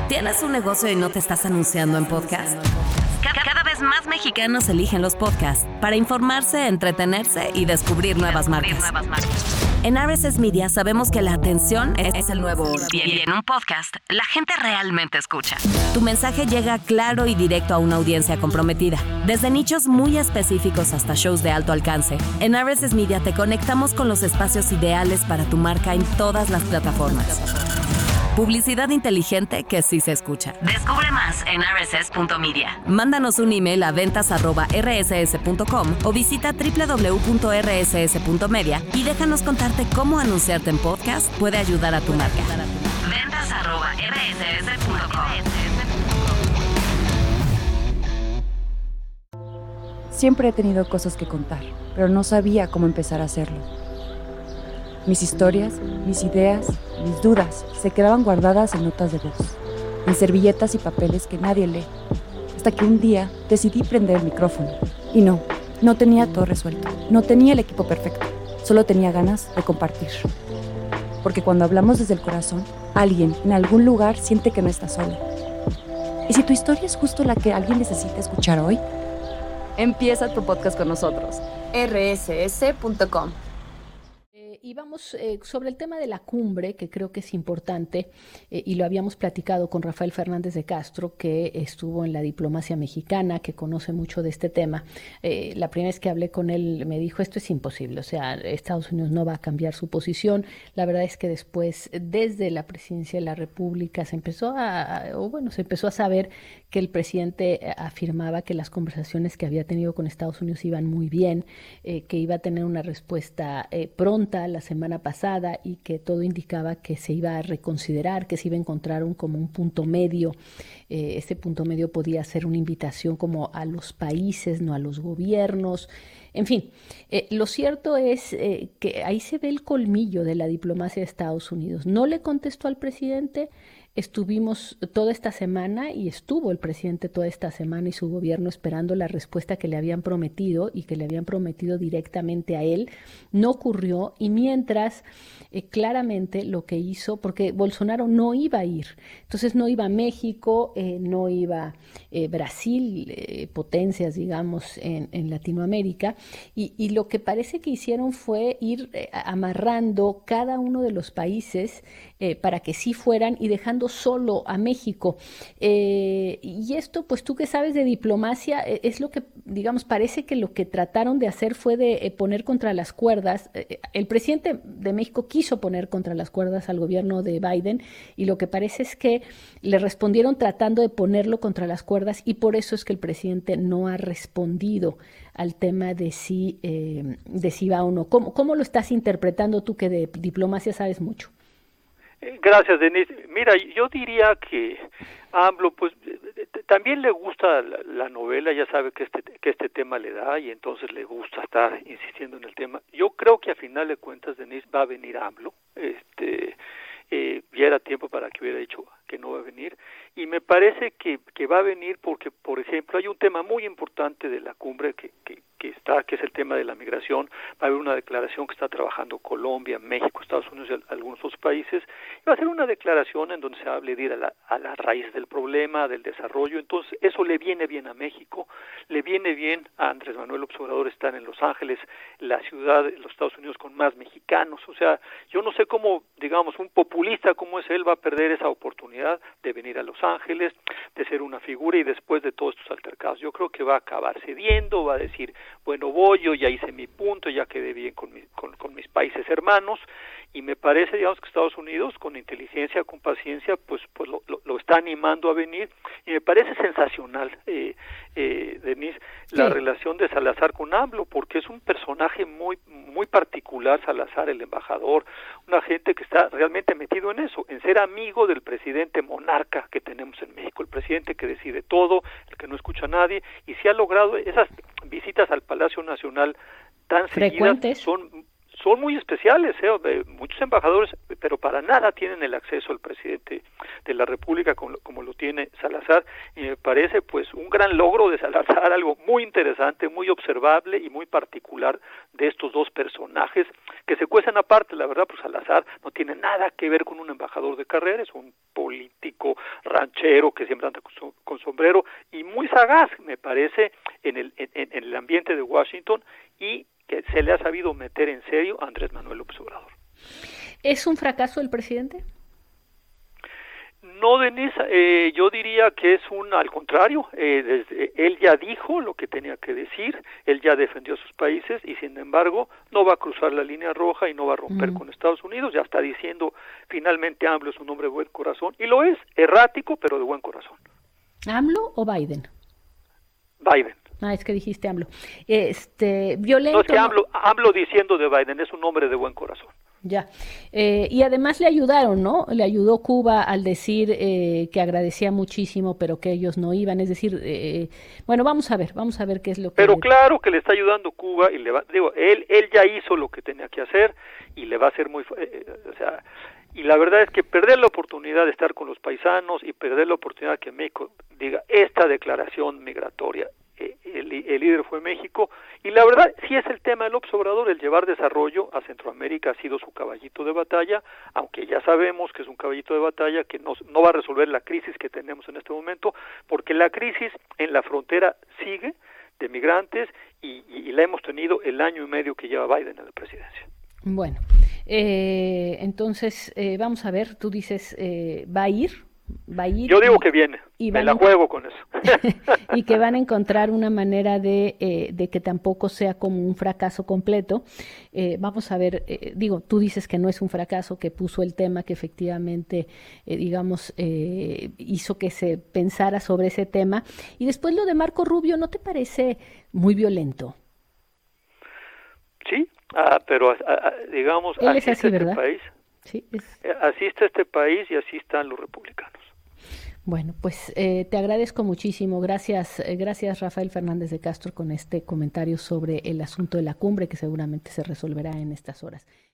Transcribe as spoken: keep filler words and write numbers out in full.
¿Tienes un negocio y no te estás anunciando en podcast? Cada vez más mexicanos eligen los podcasts para informarse, entretenerse y descubrir nuevas marcas. En R S S Media sabemos que la atención es el nuevo oro. Y en un podcast, la gente realmente escucha. Tu mensaje llega claro y directo a una audiencia comprometida. Desde nichos muy específicos hasta shows de alto alcance, en R S S Media te conectamos con los espacios ideales para tu marca en todas las plataformas. Publicidad inteligente que sí se escucha. Descubre más en r s s punto media. Mándanos un email a ventas arroba r s s punto com o visita doble u doble u doble u punto r s s punto media y déjanos contarte cómo anunciarte en podcast puede ayudar a tu marca. ventas arroba r s s punto com. Siempre he tenido cosas que contar, pero no sabía cómo empezar a hacerlo. Mis historias, mis ideas, mis dudas se quedaban guardadas en notas de voz, en servilletas y papeles que nadie lee, hasta que un día decidí prender el micrófono. Y no, no tenía todo resuelto, no tenía el equipo perfecto, solo tenía ganas de compartir. Porque cuando hablamos desde el corazón, alguien en algún lugar siente que no está solo. ¿Y si tu historia es justo la que alguien necesita escuchar hoy? Empieza tu podcast con nosotros. r s s punto com. Y vamos eh, sobre el tema de la cumbre, que creo que es importante, eh, y lo habíamos platicado con Rafael Fernández de Castro, que estuvo en la diplomacia mexicana, que conoce mucho de este tema. Eh, la primera vez que hablé con él me dijo, esto es imposible, o sea, Estados Unidos no va a cambiar su posición. La verdad es que después, desde la presidencia de la República, se empezó a, o bueno, se empezó a saber que el presidente afirmaba que las conversaciones que había tenido con Estados Unidos iban muy bien, eh, que iba a tener una respuesta eh, pronta la semana pasada y que todo indicaba que se iba a reconsiderar, que se iba a encontrar un, como un punto medio. Eh, ese punto medio podía ser una invitación como a los países, no a los gobiernos. En fin, eh, lo cierto es eh, que ahí se ve el colmillo de la diplomacia de Estados Unidos. No le contestó al presidente. Estuvimos toda esta semana y estuvo el presidente toda esta semana y su gobierno esperando la respuesta que le habían prometido y que le habían prometido directamente a él. No ocurrió y mientras eh, claramente lo que hizo, porque Bolsonaro no iba a ir, entonces no iba a México, eh, no iba eh, Brasil, eh, potencias digamos en, en Latinoamérica y, y lo que parece que hicieron fue ir eh, amarrando cada uno de los países eh, para que sí fueran y dejando solo a México. Eh, y esto, pues tú que sabes de diplomacia, eh, es lo que, digamos, parece que lo que trataron de hacer fue de eh, poner contra las cuerdas. Eh, el presidente de México quiso poner contra las cuerdas al gobierno de Biden y lo que parece es que le respondieron tratando de ponerlo contra las cuerdas y por eso es que el presidente no ha respondido al tema de si, eh, de si va o no. ¿Cómo, cómo lo estás interpretando tú que de diplomacia sabes mucho? Gracias, Denise. Mira, yo diría que a AMLO, pues, también le gusta la, la novela, ya sabe que este que este tema le da y entonces le gusta estar insistiendo en el tema. Yo creo que a final de cuentas, Denise, va a venir AMLO. Este, eh, ya era tiempo para que hubiera dicho que no va a venir y me parece que, que va a venir porque, por ejemplo, hay un tema muy importante de la cumbre que, que, que está, que es el tema de la migración. Va a haber una declaración que está trabajando Colombia, México, Estados Unidos y algunos otros países. Y va a ser una declaración en donde se hable de ir a la, a la raíz del problema, del desarrollo. Entonces, eso le viene bien a México, le viene bien a Andrés Manuel López Obrador estar en Los Ángeles, la ciudad de los Estados Unidos con más mexicanos. O sea, yo no sé cómo, digamos, un populista como es él va a perder esa oportunidad de venir a Los Ángeles, de ser una figura y después de todos estos altercados. Yo creo que va a acabar cediendo, va a decir, bueno, voy, yo ya hice mi punto, ya quedé bien con, mi, con, con mis países hermanos, y me parece, digamos, que Estados Unidos, con inteligencia, con paciencia, pues pues lo, lo, lo está animando a venir, y me parece sensacional, eh, eh, Denise, la sí. relación de Salazar con AMLO, porque es un personaje muy muy particular, Salazar, el embajador, una gente que está realmente metido en eso, en ser amigo del presidente monarca que tenemos en México, el presidente que decide todo, el que no escucha a nadie, y si ha logrado esas visitas al Palacio Nacional tan frecuentes, seguidas, son son muy especiales, ¿eh? Muchos embajadores, pero para nada tienen el acceso al presidente de la República como, como lo tiene Salazar, y me parece pues un gran logro de Salazar, algo muy interesante, muy observable y muy particular de estos dos personajes que se cuecen aparte. La verdad, pues Salazar no tiene nada que ver con un embajador de carrera, es un político ranchero que siempre anda con, con sombrero y muy sagaz, me parece, en el, en, en el ambiente de Washington y que se le ha sabido meter en serio a Andrés Manuel López Obrador. ¿Es un fracaso el presidente? No, Denise, eh, yo diría que es un, al contrario, eh, desde, él ya dijo lo que tenía que decir, él ya defendió a sus países y sin embargo no va a cruzar la línea roja y no va a romper mm. con Estados Unidos, ya está diciendo finalmente AMLO es un hombre de buen corazón, y lo es, errático, pero de buen corazón. ¿AMLO o Biden? Biden. Ah, es que dijiste AMLO. Este, violento. No, es que AMLO, AMLO diciendo de Biden es un hombre de buen corazón. Ya, eh, y además le ayudaron, ¿no? Le ayudó Cuba al decir eh, que agradecía muchísimo, pero que ellos no iban, es decir, eh, bueno, vamos a ver, vamos a ver qué es lo que... Pero claro que le está ayudando Cuba y le va, digo, él, él ya hizo lo que tenía que hacer y le va a hacer muy, eh, o sea, y la verdad es que perder la oportunidad de estar con los paisanos y perder la oportunidad que México diga esta declaración migratoria, El, el líder fue México, y la verdad sí es el tema del López Obrador, el llevar desarrollo a Centroamérica ha sido su caballito de batalla, aunque ya sabemos que es un caballito de batalla que no, no va a resolver la crisis que tenemos en este momento, porque la crisis en la frontera sigue de migrantes y, y, y la hemos tenido el año y medio que lleva Biden en la presidencia. Bueno, eh, entonces eh, vamos a ver, tú dices, eh, ¿va a ir? Va a ir Yo digo y, que viene, y me la juego con eso. Y que van a encontrar una manera de, eh, de que tampoco sea como un fracaso completo. Eh, vamos a ver, eh, digo, tú dices que no es un fracaso, que puso el tema, que efectivamente, eh, digamos, eh, hizo que se pensara sobre ese tema. Y después lo de Marco Rubio, ¿no te parece muy violento? Sí, ah, pero ah, digamos, Él así es así, está ¿verdad? este país. Sí, es... Así está este país y así están los republicanos. Bueno, pues eh, te agradezco muchísimo. Gracias, eh, gracias Rafael Fernández de Castro con este comentario sobre el asunto de la cumbre que seguramente se resolverá en estas horas.